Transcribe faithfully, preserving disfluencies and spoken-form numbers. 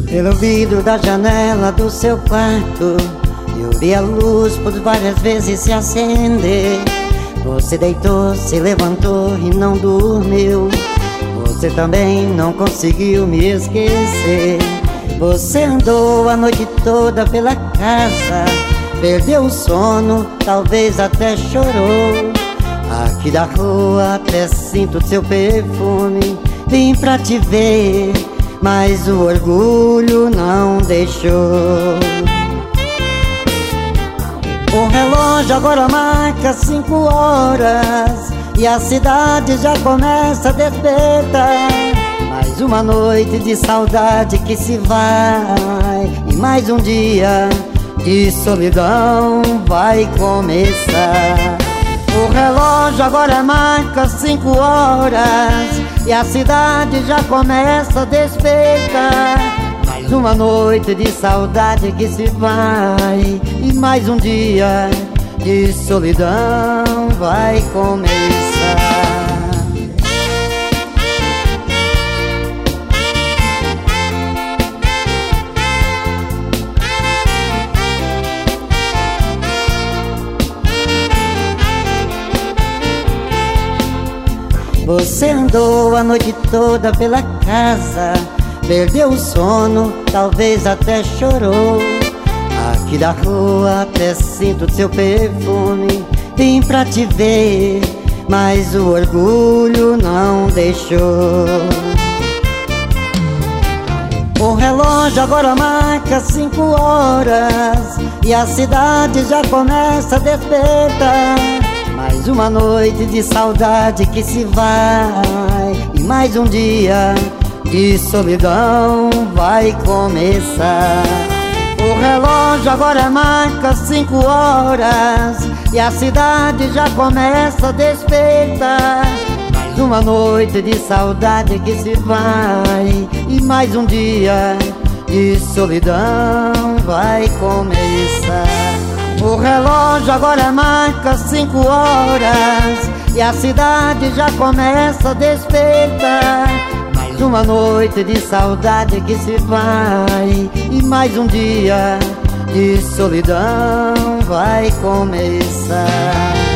Pelo vidro da janela do seu quarto eu vi a luz por várias vezes se acender. Você deitou, se levantou e não dormiu. Você também não conseguiu me esquecer. Você andou a noite toda pela casa, perdeu o sono, talvez até chorou. Aqui da rua até sinto seu perfume. Vim pra te ver, mas o orgulho não deixou. O relógio agora marca cinco horas e a cidade já começa a despertar. Mais uma noite de saudade que se vai, e mais um dia de solidão vai começar. O relógio agora marca cinco horas e a cidade já começa a despertar. Mais uma noite de saudade que se vai, e mais um dia de solidão vai começar. Você andou a noite toda pela casa, perdeu o sono, talvez até chorou. Aqui da rua até sinto seu perfume. Vim pra te ver, mas o orgulho não deixou. O relógio agora marca cinco horas e a cidade já começa a despertar. Mais uma noite de saudade que se vai, e mais um dia de solidão vai começar. O relógio agora marca cinco horas e a cidade já começa a despertar. Mais uma noite de saudade que se vai, e mais um dia de solidão vai começar. O relógio agora marca cinco horas e a cidade já começa a despertar. Mais uma noite de saudade que se vai, e mais um dia de solidão vai começar.